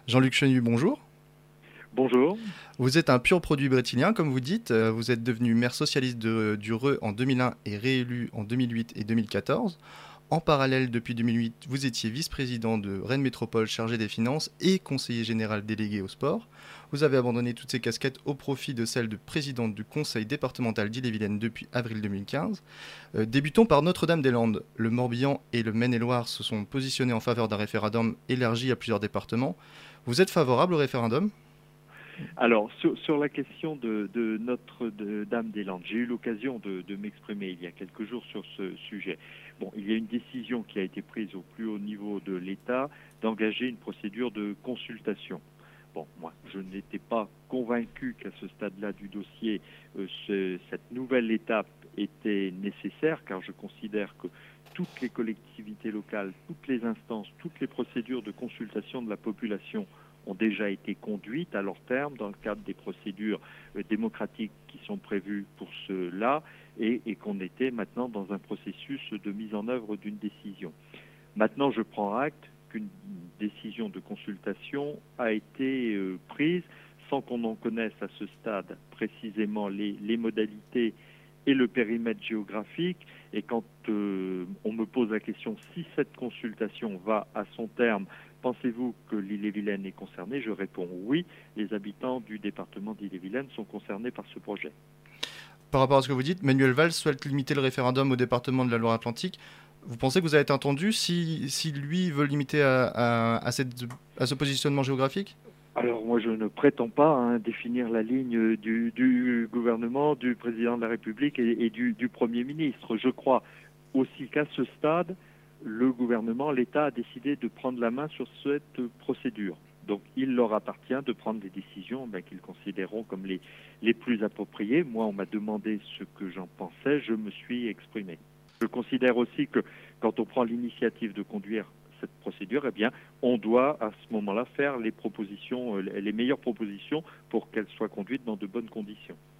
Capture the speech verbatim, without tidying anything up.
Jean-Luc Chenu, bonjour. Bonjour. Vous êtes un pur produit brétilien, comme vous dites. Euh, Vous êtes devenu maire socialiste de, du Reux en deux mille un et réélu en deux mille huit et deux mille quatorze. En parallèle, depuis deux mille huit, vous étiez vice-président de Rennes Métropole chargé des finances et conseiller général délégué au sport. Vous avez abandonné toutes ces casquettes au profit de celle de président du conseil départemental d'Ille-et-Vilaine depuis avril deux mille quinze. Euh, débutons par Notre-Dame-des-Landes. Le Morbihan et le Maine-et-Loire se sont positionnés en faveur d'un référendum élargi à plusieurs départements. Vous êtes favorable au référendum? Alors, sur, sur la question de, de Notre-Dame-des-Landes, j'ai eu l'occasion de, de m'exprimer il y a quelques jours sur ce sujet. Bon, il y a une décision qui a été prise au plus haut niveau de l'État d'engager une procédure de consultation. Bon, moi, je n'étais pas convaincu qu'à ce stade-là du dossier, euh, ce- cette nouvelle étape était nécessaire, car je considère que toutes les collectivités locales, toutes les instances, toutes les procédures de consultation de la population ont déjà été conduites à leur terme dans le cadre des procédures euh, démocratiques qui sont prévues pour cela et, et qu'on était maintenant dans un processus de mise en œuvre d'une décision. Maintenant, je prends acte qu'une décision de consultation a été euh, prise sans qu'on en connaisse à ce stade précisément les, les modalités et le périmètre géographique. Et quand euh, on me pose la question si cette consultation va à son terme, pensez-vous que l'Ille-et-Vilaine est concernée? Je réponds oui, les habitants du département d'Ille-et-Vilaine sont concernés par ce projet. Par rapport à ce que vous dites, Manuel Valls souhaite limiter le référendum au département de la Loire-Atlantique. Vous pensez que vous avez été entendu si, si lui veut limiter à, à, à, cette, à ce positionnement géographique? Alors moi je ne prétends pas hein, définir la ligne du, du, gouvernement, du président de la République et, et du, du Premier ministre. Je crois aussi qu'à ce stade, le gouvernement, l'État a décidé de prendre la main sur cette procédure. Donc il leur appartient de prendre des décisions ben, qu'ils considéreront comme les, les plus appropriées. Moi on m'a demandé ce que j'en pensais, je me suis exprimé. Je considère aussi que quand on prend l'initiative de conduire cette procédure, eh bien, on doit à ce moment-là faire les propositions, les meilleures propositions pour qu'elle soit conduite dans de bonnes conditions.